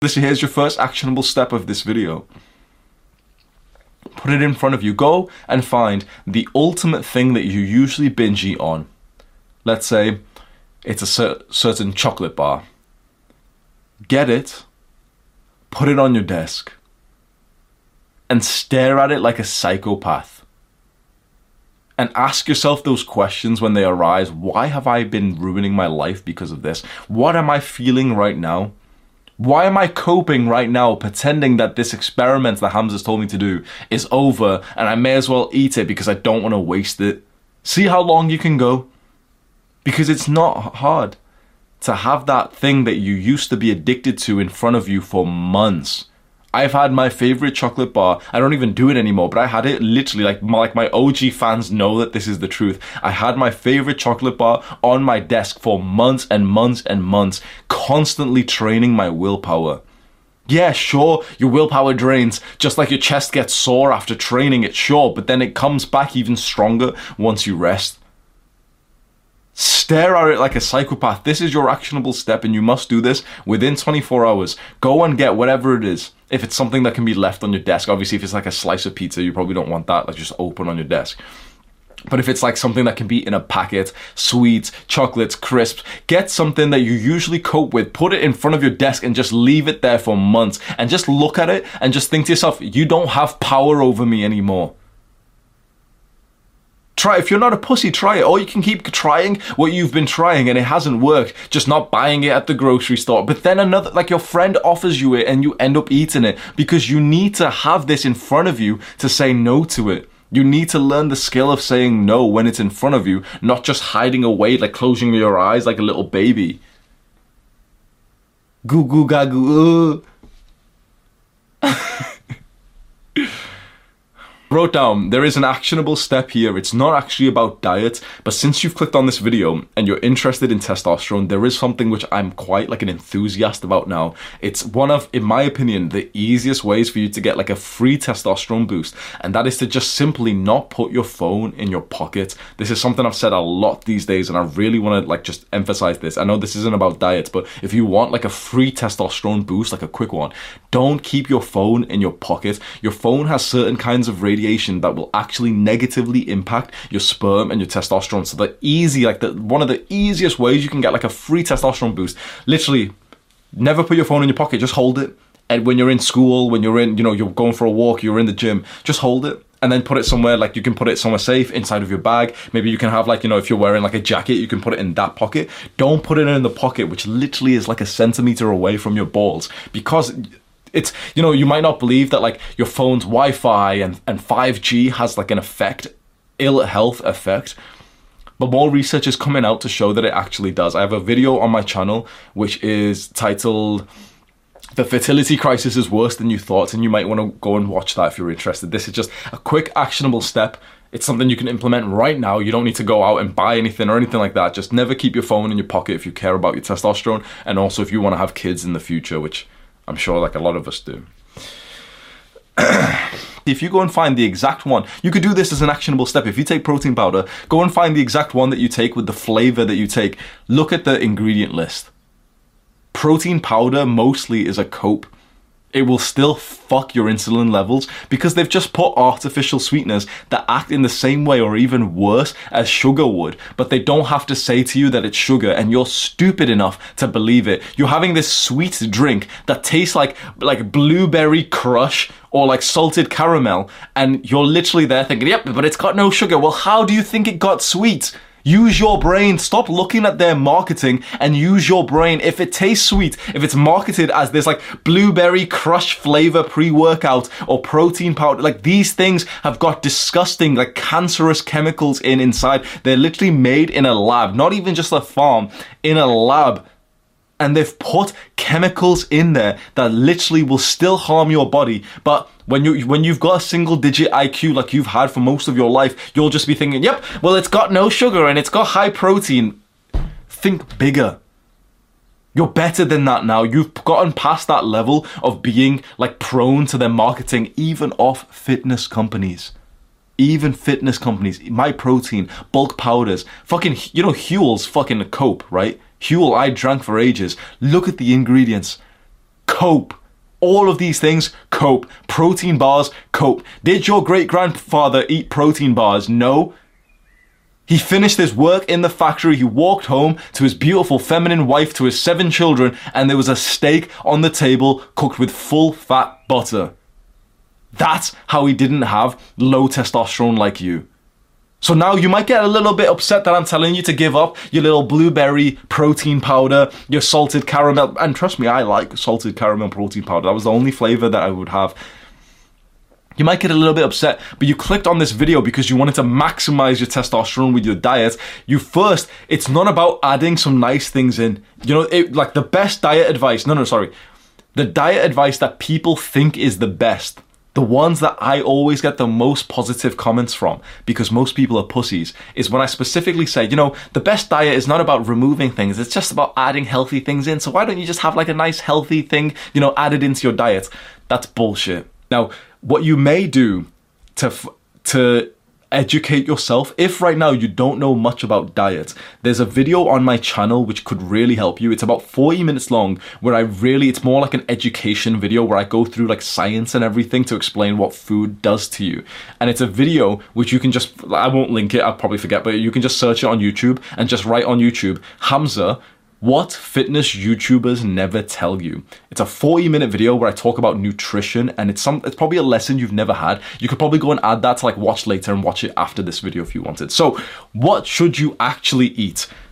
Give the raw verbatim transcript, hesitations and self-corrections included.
This here's your first actionable step of this video. Put it in front of you. Go and find the ultimate thing that you usually binge eat on. Let's say it's a cer certain chocolate bar. Get it, put it on your desk, and stare at it like a psychopath. And ask yourself those questions when they arise. Why have I been ruining my life because of this? What am I feeling right now? Why am I coping right now pretending that this experiment that Hamza's told me to do is over and I may as well eat it because I don't want to waste it? See how long you can go? Because it's not hard to have that thing that you used to be addicted to in front of you for months. I've had my favorite chocolate bar. I don't even do it anymore, but I had it literally, like my, like my O G fans know that this is the truth. I had my favorite chocolate bar on my desk for months and months and months, constantly training my willpower. Yeah, sure, your willpower drains, just like your chest gets sore after training it, sure, but then it comes back even stronger once you rest. Stare at it like a psychopath. This is your actionable step, and you must do this within twenty-four hours. Go and get whatever it is. If it's something that can be left on your desk, obviously if it's like a slice of pizza, you probably don't want that, like just open on your desk. But if it's like something that can be in a packet, sweets, chocolates, crisps, get something that you usually cope with, put it in front of your desk and just leave it there for months. And just look at it and just think to yourself, you don't have power over me anymore. Try, if you're not a pussy, try it. Or you can keep trying what you've been trying and it hasn't worked, just not buying it at the grocery store. But then another, like your friend offers you it and you end up eating it because you need to have this in front of you to say no to it. You need to learn the skill of saying no when it's in front of you, not just hiding away, like closing your eyes like a little baby. Goo goo gagoo. Wrote down, there is an actionable step here. It's not actually about diet, but since you've clicked on this video and you're interested in testosterone, there is something which I'm quite like an enthusiast about now. It's one of, in my opinion, the easiest ways for you to get like a free testosterone boost, and that is to just simply not put your phone in your pocket. This is something I've said a lot these days, and I really want to like just emphasize this. I know this isn't about diets, but if you want like a free testosterone boost, like a quick one, don't keep your phone in your pocket. Your phone has certain kinds of radiation that will actually negatively impact your sperm and your testosterone. So the easy, like the one of the easiest ways you can get like a free testosterone boost, literally never put your phone in your pocket, just hold it. And when you're in school, when you're in, you know, you're going for a walk, you're in the gym, just hold it. And then put it somewhere, like you can put it somewhere safe inside of your bag. Maybe you can have like, you know, if you're wearing like a jacket, you can put it in that pocket. Don't put it in the pocket, which literally is like a centimeter away from your balls, because it's, you know, you might not believe that like your phone's Wi-Fi and, and five G has like an effect, ill health effect. But more research is coming out to show that it actually does. I have a video on my channel which is titled "The Fertility Crisis is Worse Than You Thought," and you might want to go and watch that if you're interested. This is just a quick actionable step. It's something you can implement right now. You don't need to go out and buy anything or anything like that. Just never keep your phone in your pocket if you care about your testosterone, and also if you want to have kids in the future, which I'm sure like a lot of us do. If you go and find the exact one, you could do this as an actionable step. If you take protein powder, go and find the exact one that you take with the flavor that you take. Look at the ingredient list. Protein powder mostly is a cope. It will still fuck your insulin levels because they've just put artificial sweeteners that act in the same way or even worse as sugar would, but they don't have to say to you that it's sugar, and you're stupid enough to believe it. You're having this sweet drink that tastes like like blueberry crush or like salted caramel, and you're literally there thinking, yep, but it's got no sugar. Well, how do you think it got sweet? Use your brain. Stop looking at their marketing and use your brain. If it tastes sweet, if it's marketed as this like blueberry crush flavor pre-workout or protein powder, like these things have got disgusting like cancerous chemicals in inside. They're literally made in a lab, not even just a farm, in a lab. And they've put chemicals in there that literally will still harm your body. But when you when you've got a single digit I Q like you've had for most of your life, you'll just be thinking, yep, well, it's got no sugar and it's got high protein. Think bigger. You're better than that now. You've gotten past that level of being like prone to their marketing, even off fitness companies. Even fitness companies, MyProtein, bulk powders, fucking, you know, Huel's fucking a cope, right? Huel I drank for ages. Look at the ingredients. cope. All of these things, cope. Protein bars, cope. Did your great-grandfather eat protein bars? No. He finished his work in the factory, he walked home to his beautiful feminine wife, to his seven children, and there was a steak on the table cooked with full fat butter. That's how he didn't have low testosterone like you. So now you might get a little bit upset that I'm telling you to give up your little blueberry protein powder, your salted caramel, and trust me, I like salted caramel protein powder. That was the only flavor that I would have. You might get a little bit upset, but you clicked on this video because you wanted to maximize your testosterone with your diet. You first, it's not about adding some nice things in. You know, it, like the best diet advice, no, no, sorry. The diet advice that people think is the best, the ones that I always get the most positive comments from, because most people are pussies, is when I specifically say, you know, the best diet is not about removing things, it's just about adding healthy things in. So why don't you just have like a nice healthy thing, you know, added into your diet? That's bullshit. Now, what you may do to to educate yourself, if right now you don't know much about diet, there's a video on my channel which could really help you. It's about forty minutes long, where I really, it's more like an education video where I go through like science and everything to explain what food does to you. And it's a video which you can just, I won't link it, I'll probably forget, but you can just search it on YouTube and just write on YouTube, Hamza, what fitness YouTubers never tell you. It's a forty minute video where I talk about nutrition, and it's some it's probably a lesson you've never had. You could probably go and add that to like watch later and watch it after this video if you wanted. So what should you actually eat?